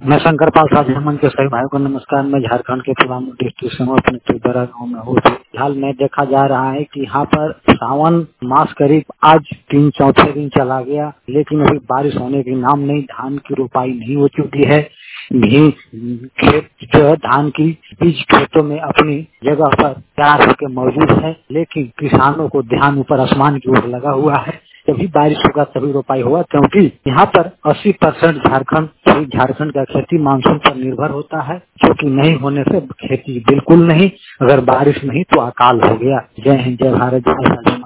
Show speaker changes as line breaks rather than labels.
मैं शंकर पाल साझामन के सभी भाइयों को नमस्कार। मैं झारखंड के पलामू डिस्ट्रिक्ट से हूँ, अपने त्रिपुरा गाँव में हूँ। हाल में देखा जा रहा है कि यहाँ पर सावन मास करीब आज चौथे दिन चला गया, लेकिन अभी बारिश होने की नाम नहीं। धान की रोपाई नहीं हो चुकी है। खेत जो है धान की बीज खेतों में अपनी जगह पर तैयार होकर मौजूद है, लेकिन किसानों को ध्यान ऊपर आसमान की ओर लगा हुआ है। जब बारिश होगा तभी रोपाई होगा, क्योंकि यहाँ पर 80% झारखंड का खेती मानसून पर निर्भर होता है, जो कि नहीं होने से खेती बिल्कुल नहीं। अगर बारिश नहीं तो अकाल हो गया। जय हिंद, जय भारत, जय